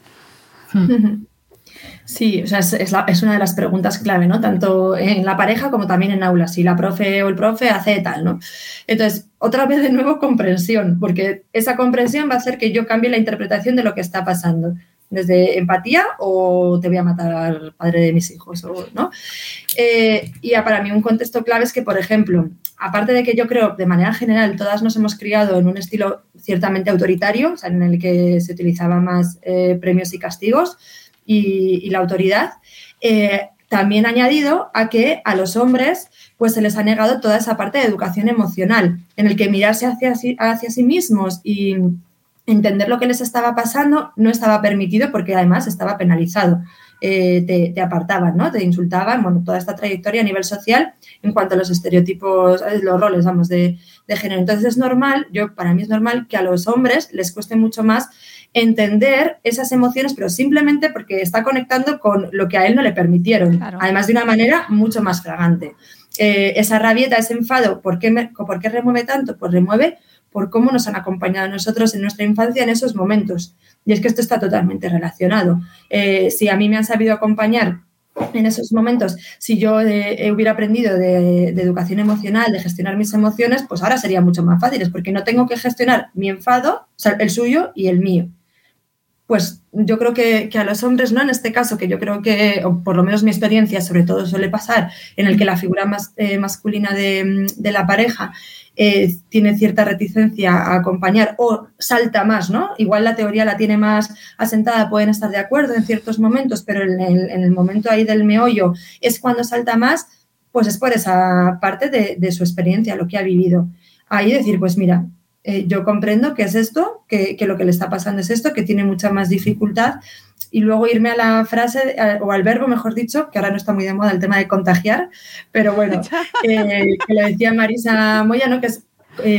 Sí, o sea, es una de las preguntas clave, ¿no? Tanto en la pareja como también en aula, si la profe o el profe hace tal, ¿no? Entonces, otra vez de nuevo comprensión, porque esa comprensión va a hacer que yo cambie la interpretación de lo que está pasando. Desde empatía o te voy a matar, padre de mis hijos, ¿no? Y para mí un contexto clave es que, por ejemplo, aparte de que yo creo, de manera general, todas nos hemos criado en un estilo ciertamente autoritario, o sea, en el que se utilizaban más premios y castigos y la autoridad, también añadido a que a los hombres pues se les ha negado toda esa parte de educación emocional, en el que mirarse hacia sí mismos y entender lo que les estaba pasando no estaba permitido porque además estaba penalizado. Te apartaban, ¿no? Te insultaban, bueno, toda esta trayectoria a nivel social en cuanto a los estereotipos, los roles, vamos, de género. Entonces es normal, para mí es normal que a los hombres les cueste mucho más entender esas emociones, pero simplemente porque está conectando con lo que a él no le permitieron, claro. Además de una manera mucho más fragante. Esa rabieta, ese enfado, ¿por qué remueve tanto? Pues remueve por cómo nos han acompañado a nosotros en nuestra infancia en esos momentos. Y es que esto está totalmente relacionado. Si a mí me han sabido acompañar en esos momentos, si yo hubiera aprendido de educación emocional, de gestionar mis emociones, pues ahora sería mucho más fácil, porque no tengo que gestionar mi enfado, o sea, el suyo y el mío. Pues yo creo que a los hombres, ¿no? En este caso, que yo creo que, o por lo menos mi experiencia, sobre todo suele pasar, en el que la figura masculina de la pareja tiene cierta reticencia a acompañar o salta más, ¿no? Igual la teoría la tiene más asentada, pueden estar de acuerdo en ciertos momentos, pero en el momento ahí del meollo es cuando salta más, pues es por esa parte de su experiencia, lo que ha vivido. Ahí decir, pues mira, yo comprendo que es esto, que lo que le está pasando es esto, que tiene mucha más dificultad, y luego irme a la frase, o al verbo, mejor dicho, que ahora no está muy de moda el tema de contagiar, pero bueno, que lo decía Marisa Moyano, que es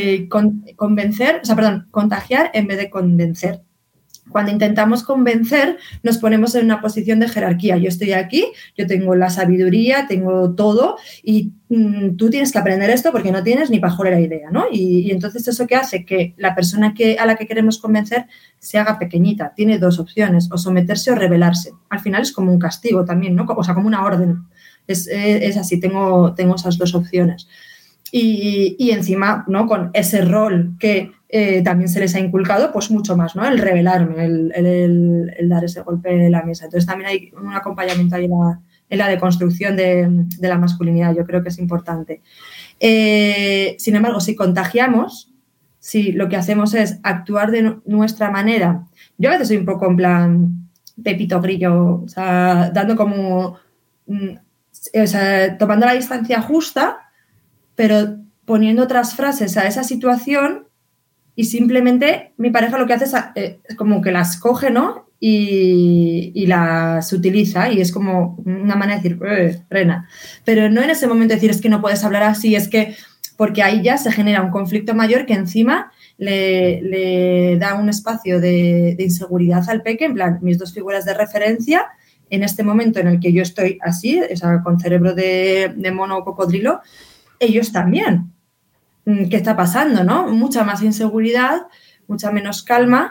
contagiar en vez de convencer. Cuando intentamos convencer, nos ponemos en una posición de jerarquía. Yo estoy aquí, yo tengo la sabiduría, tengo todo y tú tienes que aprender esto porque no tienes ni pajolera idea, ¿no? Y entonces eso que hace que la persona a la que queremos convencer se haga pequeñita. Tiene 2 opciones, o someterse o rebelarse. Al final es como un castigo también, ¿no? O sea, como una orden. Es así, tengo esas 2 opciones. Y encima, ¿no? Con ese rol que también se les ha inculcado, pues mucho más, ¿no? El rebelarme, el dar ese golpe en la mesa. Entonces también hay un acompañamiento ahí en la deconstrucción de la masculinidad, yo creo que es importante. Sin embargo, si contagiamos, si lo que hacemos es actuar de nuestra manera, yo a veces soy un poco en plan Pepito Grillo, o sea, dando como, o sea, tomando la distancia justa, pero poniendo otras frases a esa situación y simplemente mi pareja lo que hace es como que las coge, ¿no? Y las utiliza y es como una manera de decir, Rena. Pero no en ese momento decir, es que no puedes hablar así, es que... Porque ahí ya se genera un conflicto mayor que encima le da un espacio de inseguridad al peque, en plan, mis 2 figuras de referencia, en este momento en el que yo estoy así, o sea, con cerebro de mono o cocodrilo, ellos también. ¿Qué está pasando, no? Mucha más inseguridad, mucha menos calma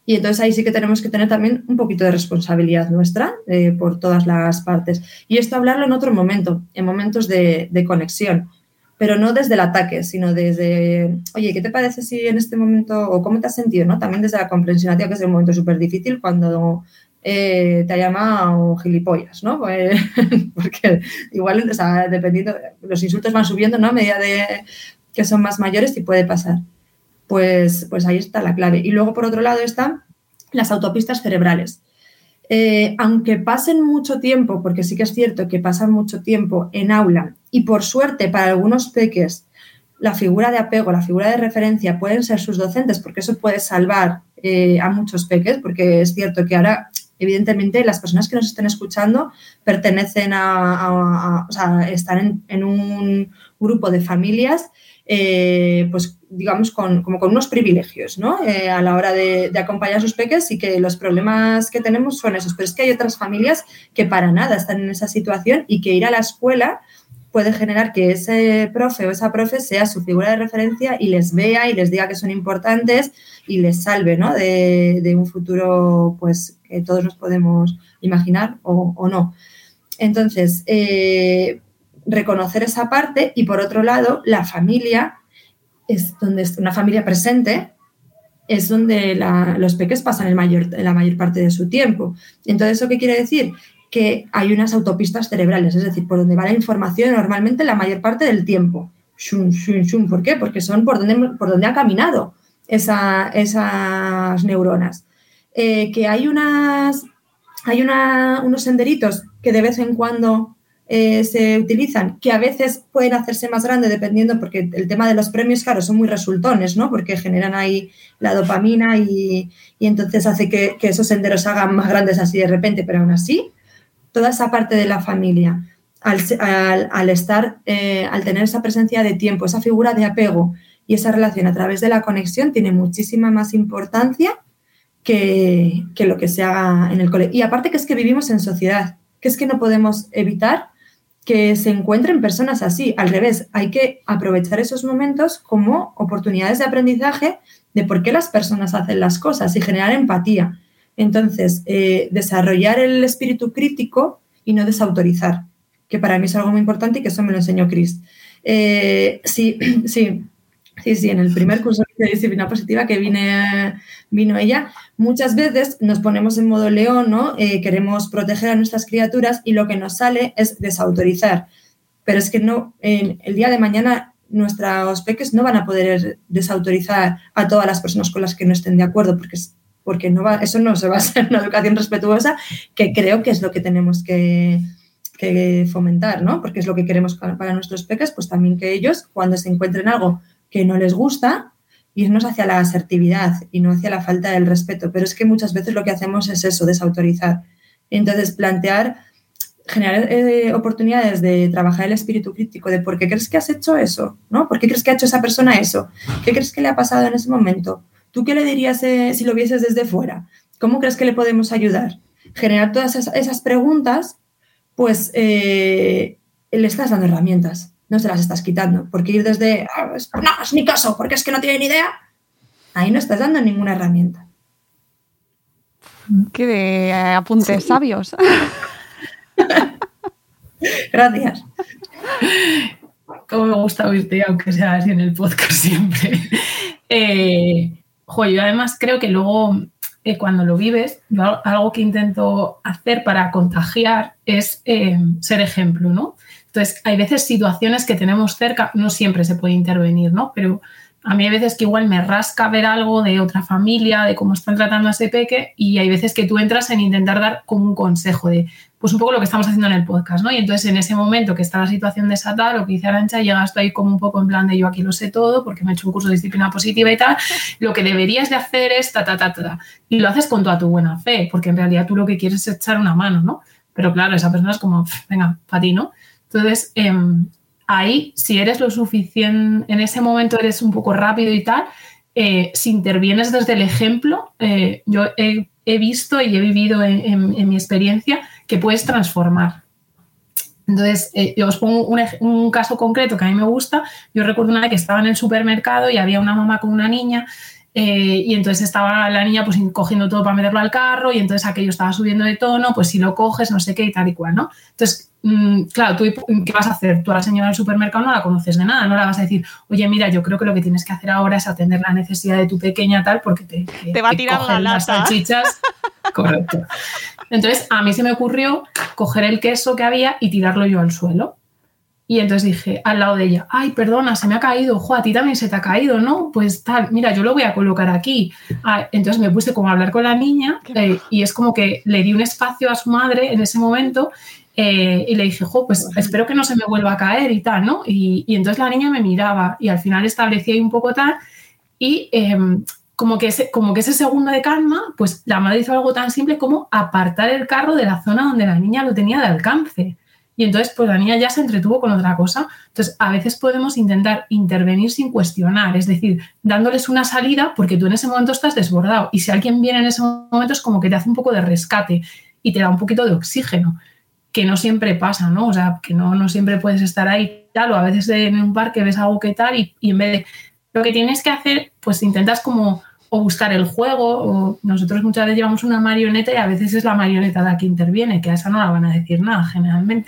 Y entonces ahí sí que tenemos que tener también un poquito de responsabilidad nuestra por todas las partes. Y esto hablarlo en otro momento, en momentos de conexión, pero no desde el ataque, sino desde, oye, ¿qué te parece si en este momento, o cómo te has sentido, ¿no? También desde la comprensión, que es un momento súper difícil cuando te ha llamado gilipollas, ¿no? Porque igual, o sea, dependiendo, los insultos van subiendo, ¿no? A medida de que son más mayores y puede pasar. Pues ahí está la clave. Y luego, por otro lado, están las autopistas cerebrales. Aunque pasen mucho tiempo, porque sí que es cierto que pasan mucho tiempo en aula y por suerte para algunos peques la figura de apego, la figura de referencia pueden ser sus docentes, porque eso puede salvar a muchos peques, porque es cierto que ahora, evidentemente, las personas que nos estén escuchando pertenecen o sea, están en un grupo de familias pues digamos como con unos privilegios, ¿no? A la hora de acompañar a sus peques y que los problemas que tenemos son esos, pero es que hay otras familias que para nada están en esa situación y que ir a la escuela puede generar que ese profe o esa profe sea su figura de referencia y les vea y les diga que son importantes y les salve, ¿no? de un futuro pues que todos nos podemos imaginar o no. Entonces, reconocer esa parte y, por otro lado, la familia es donde una familia presente es donde los peques pasan la mayor parte de su tiempo. Entonces, ¿eso qué quiere decir? Que hay unas autopistas cerebrales, es decir, por donde va la información normalmente la mayor parte del tiempo. Shum, shum, shum. ¿Por qué? Porque son por donde ha caminado esas neuronas. Que hay unos senderitos que de vez en cuando se utilizan, que a veces pueden hacerse más grandes dependiendo, porque el tema de los premios, claro, son muy resultones, ¿no? Porque generan ahí la dopamina y entonces hace que esos senderos se hagan más grandes así de repente, pero aún así, toda esa parte de la familia, al tener esa presencia de tiempo, esa figura de apego y esa relación a través de la conexión, tiene muchísima más importancia que lo que se haga en el colegio. Y aparte que es que vivimos en sociedad, que es que no podemos evitar que se encuentren personas así. Al revés, hay que aprovechar esos momentos como oportunidades de aprendizaje de por qué las personas hacen las cosas y generar empatía. Entonces, desarrollar el espíritu crítico y no desautorizar, que para mí es algo muy importante y que eso me lo enseñó Cris. Sí, en el primer curso de disciplina positiva que vino ella, muchas veces nos ponemos en modo león, ¿no? Queremos proteger a nuestras criaturas y lo que nos sale es desautorizar. Pero es que no, el día de mañana nuestros peques no van a poder desautorizar a todas las personas con las que no estén de acuerdo, porque eso no se va a hacer una educación respetuosa, que creo que es lo que tenemos que fomentar, ¿no? Porque es lo que queremos para nuestros peques, pues también que ellos, cuando se encuentren algo que no les gusta, irnos hacia la asertividad y no hacia la falta del respeto. Pero es que muchas veces lo que hacemos es eso, desautorizar. Entonces, generar oportunidades de trabajar el espíritu crítico, de por qué crees que has hecho eso, ¿no? ¿Por qué crees que ha hecho esa persona eso? ¿Qué crees que le ha pasado en ese momento? ¿Tú qué le dirías si lo vieses desde fuera? ¿Cómo crees que le podemos ayudar? Generar todas esas preguntas, pues le estás dando herramientas. No se las estás quitando, porque ir desde no hagas ni caso, porque es que no tiene ni idea, ahí no estás dando ninguna herramienta. Qué de apuntes sabios. Gracias. Cómo me gusta oírte, aunque sea así en el podcast siempre. Yo además creo que luego cuando lo vives, algo que intento hacer para contagiar es ser ejemplo, ¿no? Entonces, hay veces situaciones que tenemos cerca, no siempre se puede intervenir, ¿no? Pero a mí hay veces que igual me rasca ver algo de otra familia, de cómo están tratando a ese peque, y hay veces que tú entras en intentar dar como un consejo de, pues un poco lo que estamos haciendo en el podcast, ¿no? Y entonces en ese momento que está la situación desatada, lo que dice Arantxa, llegas tú ahí como un poco en plan de yo aquí lo sé todo porque me he hecho un curso de disciplina positiva y tal, lo que deberías de hacer es y lo haces con toda tu buena fe, porque en realidad tú lo que quieres es echar una mano, ¿no? Pero claro, esa persona es como, venga, para ti, ¿no? Entonces, ahí, si eres lo suficiente, en ese momento eres un poco rápido y tal, si intervienes desde el ejemplo, yo he visto y he vivido en mi experiencia que puedes transformar. Entonces, yo os pongo un caso concreto que a mí me gusta. Yo recuerdo una vez que estaba en el supermercado y había una mamá con una niña Y entonces estaba la niña pues cogiendo todo para meterlo al carro y entonces aquello estaba subiendo de tono, pues si lo coges, no sé qué y tal y cual, ¿no? Entonces, claro, ¿tú qué vas a hacer? Tú a la señora del supermercado no la conoces de nada, no la vas a decir, oye, mira, yo creo que lo que tienes que hacer ahora es atender la necesidad de tu pequeña tal porque te va a tirar la lata. Las salchichas. Correcto. Entonces, a mí se me ocurrió coger el queso que había y tirarlo yo al suelo. Y entonces dije, al lado de ella, ay, perdona, se me ha caído, ojo, a ti también se te ha caído, ¿no? Pues tal, mira, yo lo voy a colocar aquí. Entonces me puse como a hablar con la niña y es como que le di un espacio a su madre en ese momento y le dije, pues espero que no se me vuelva a caer y tal, ¿no? Y entonces la niña me miraba y al final establecí ahí un poco tal y como que ese segundo de calma, pues la madre hizo algo tan simple como apartar el carro de la zona donde la niña lo tenía de alcance. Y entonces, pues la niña ya se entretuvo con otra cosa. Entonces, a veces podemos intentar intervenir sin cuestionar, es decir, dándoles una salida porque tú en ese momento estás desbordado. Y si alguien viene en ese momento es como que te hace un poco de rescate y te da un poquito de oxígeno, que no siempre pasa, ¿no? O sea, que no siempre puedes estar ahí tal, o a veces en un parque ves algo que tal y en vez de... Lo que tienes que hacer, pues intentas como... o buscar el juego, o nosotros muchas veces llevamos una marioneta y a veces es la marioneta la que interviene, que a esa no la van a decir nada generalmente.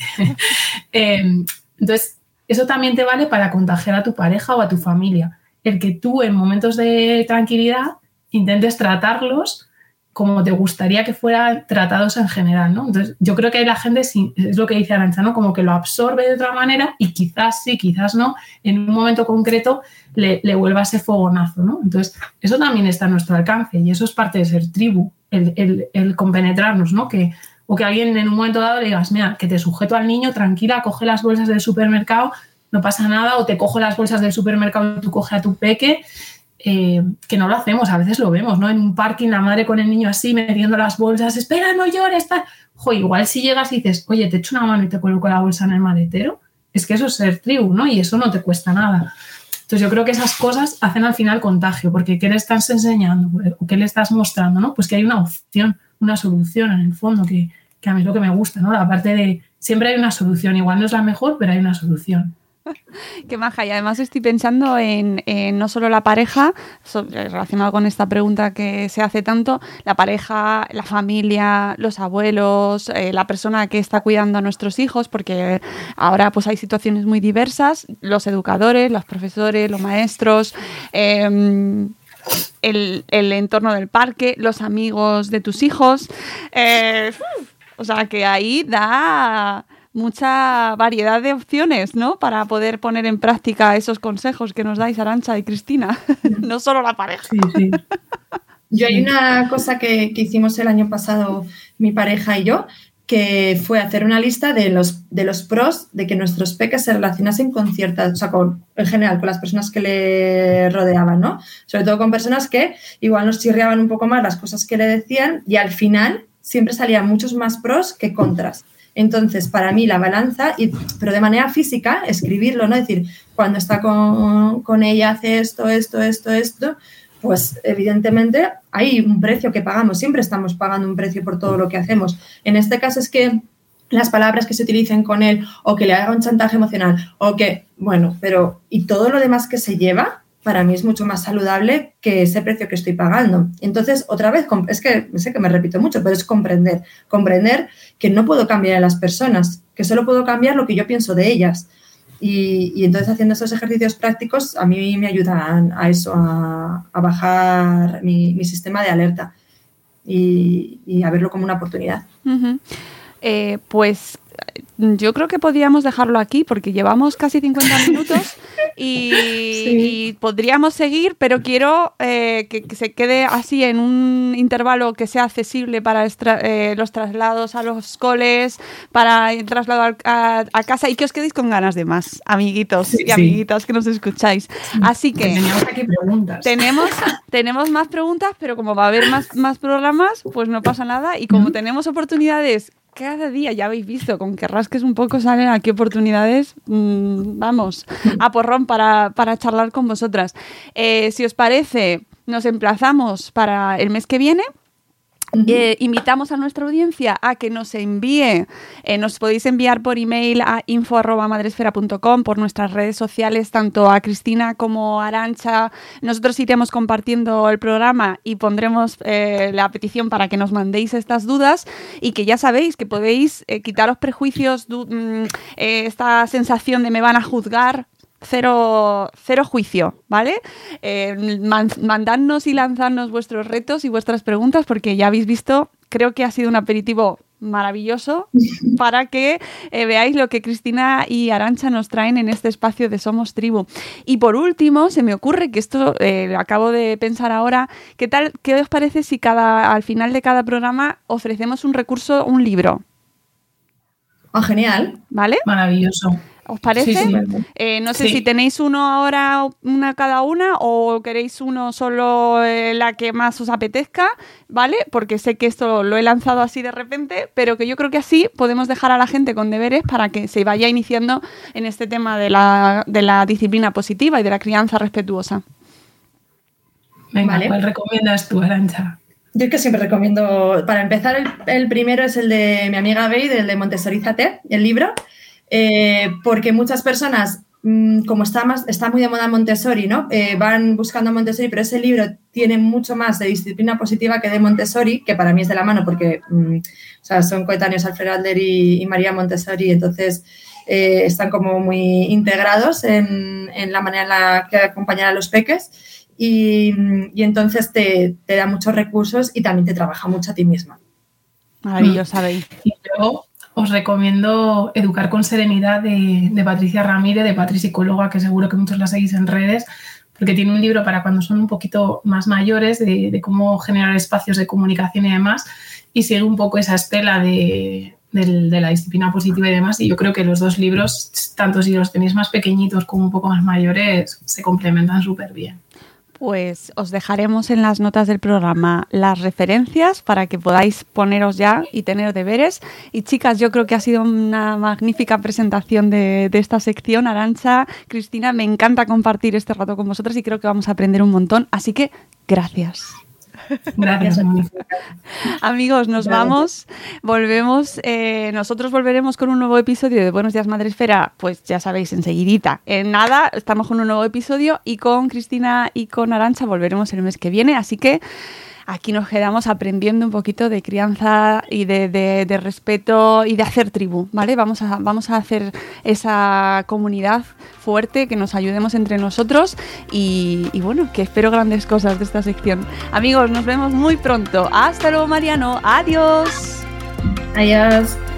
Entonces, eso también te vale para contagiar a tu pareja o a tu familia. El que tú en momentos de tranquilidad intentes tratarlos como te gustaría que fueran tratados en general, ¿no? Entonces, yo creo que la gente, es lo que dice Arantxa, ¿no? Como que lo absorbe de otra manera y quizás sí, quizás no, en un momento concreto le vuelva ese fogonazo, ¿no? Entonces, eso también está a nuestro alcance y eso es parte de ser tribu, el compenetrarnos, ¿no? O que alguien en un momento dado le digas, mira, que te sujeto al niño, tranquila, coge las bolsas del supermercado, no pasa nada, o te cojo las bolsas del supermercado y tú coge a tu peque, que no lo hacemos, a veces lo vemos, ¿no? En un parking, la madre con el niño así, metiendo las bolsas, espera, no llores, tal. Igual si llegas y dices, oye, te echo una mano y te coloco la bolsa en el maletero, es que eso es ser tribu, ¿no? Y eso no te cuesta nada. Entonces yo creo que esas cosas hacen al final contagio, porque ¿qué le estás enseñando? ¿O qué le estás mostrando, no? Pues que hay una opción, una solución en el fondo, que a mí es lo que me gusta, ¿no? La parte de, siempre hay una solución, igual no es la mejor, pero hay una solución. Qué maja, y además estoy pensando en no solo la pareja, relacionado con esta pregunta que se hace tanto, la pareja, la familia, los abuelos, la persona que está cuidando a nuestros hijos, porque ahora pues hay situaciones muy diversas, los educadores, los profesores, los maestros, el entorno del parque, los amigos de tus hijos, o sea que ahí da mucha variedad de opciones, ¿no? Para poder poner en práctica esos consejos que nos dais, Arantxa y Cristina. No solo la pareja. Sí, sí. Yo hay una cosa que hicimos el año pasado, mi pareja y yo, que fue hacer una lista de los pros de que nuestros peques se relacionasen con ciertas, o sea, en general, con las personas que le rodeaban, ¿no? Sobre todo con personas que igual nos chirriaban un poco más las cosas que le decían y al final siempre salían muchos más pros que contras. Entonces, para mí la balanza, pero de manera física, escribirlo, ¿no? Es decir, cuando está con ella hace esto, pues evidentemente hay un precio que pagamos, siempre estamos pagando un precio por todo lo que hacemos. En este caso es que las palabras que se utilicen con él o que le haga un chantaje emocional o que, bueno, pero y todo lo demás que se lleva, para mí es mucho más saludable que ese precio que estoy pagando. Entonces, otra vez, es que sé que me repito mucho, pero es comprender que no puedo cambiar a las personas, que solo puedo cambiar lo que yo pienso de ellas. Y entonces, haciendo esos ejercicios prácticos, a mí me ayudan a eso, a bajar mi sistema de alerta y a verlo como una oportunidad. Uh-huh. Pues yo creo que podríamos dejarlo aquí porque llevamos casi 50 minutos y podríamos seguir, pero quiero que se quede así en un intervalo que sea accesible para los traslados a los coles, para el traslado a casa y que os quedéis con ganas de más, amiguitos y amiguitas que nos escucháis. Así que teníamos aquí preguntas. Tenemos más preguntas, pero como va a haber más programas, pues no pasa nada y como tenemos oportunidades cada día, ya habéis visto, con que rasques un poco salen aquí oportunidades, vamos, a porrón para charlar con vosotras. Si os parece, nos emplazamos para el mes que viene Invitamos a nuestra audiencia a que nos envíe, nos podéis enviar por email a info@madresfera.com, por nuestras redes sociales, tanto a Cristina como a Arantxa. Nosotros iremos compartiendo el programa y pondremos la petición para que nos mandéis estas dudas, y que ya sabéis que podéis quitaros prejuicios, esta sensación de me van a juzgar. Cero juicio, ¿vale? Mandadnos y lanzadnos vuestros retos y vuestras preguntas, porque ya habéis visto, creo que ha sido un aperitivo maravilloso para que veáis lo que Cristina y Arantxa nos traen en este espacio de Somos Tribu. Y por último, se me ocurre que esto lo acabo de pensar ahora, ¿qué os parece si al final de cada programa ofrecemos un recurso, un libro? Genial. ¿Vale? Maravilloso. ¿Os parece? Sí. No sé si tenéis uno ahora, una cada una, o queréis uno solo, la que más os apetezca, ¿vale? Porque sé que esto lo he lanzado así de repente, pero que yo creo que así podemos dejar a la gente con deberes para que se vaya iniciando en este tema de la disciplina positiva y de la crianza respetuosa. Venga, Vale. ¿Cuál recomiendas tú, Arantxa? Yo es que siempre recomiendo, para empezar, el primero es el de mi amiga Bey, el de Montessorízate, el libro, porque muchas personas, como está muy de moda Montessori, ¿no? Van buscando Montessori, pero ese libro tiene mucho más de disciplina positiva que de Montessori, que para mí es de la mano porque son coetáneos Alfredo Adler y María Montessori, entonces están como muy integrados en la manera en la que acompañar a los peques. Y entonces te da muchos recursos y también te trabaja mucho a ti misma. Maravillosa, Bey. Y yo os recomiendo Educar con Serenidad de Patricia Ramírez, de Patri Psicóloga, que seguro que muchos la seguís en redes, porque tiene un libro para cuando son un poquito más mayores de cómo generar espacios de comunicación y demás, y sigue un poco esa estela de la disciplina positiva y demás, y yo creo que los dos libros, tanto si los tenéis más pequeñitos como un poco más mayores, se complementan súper bien. Pues os dejaremos en las notas del programa las referencias para que podáis poneros ya y tener deberes. Y chicas, yo creo que ha sido una magnífica presentación de esta sección. Arantxa, Cristina, me encanta compartir este rato con vosotras y creo que vamos a aprender un montón. Así que, gracias. Gracias, Mónica. Amigos, nos vamos, volvemos, nosotros volveremos con un nuevo episodio de Buenos Días Madresfera, pues ya sabéis, enseguidita, en nada, estamos con un nuevo episodio, y con Cristina y con Arantxa volveremos el mes que viene, así que aquí nos quedamos aprendiendo un poquito de crianza y de respeto y de hacer tribu, ¿vale? Vamos a hacer esa comunidad fuerte, que nos ayudemos entre nosotros y bueno, que espero grandes cosas de esta sección. Amigos, nos vemos muy pronto. Hasta luego, Mariano. Adiós. Adiós.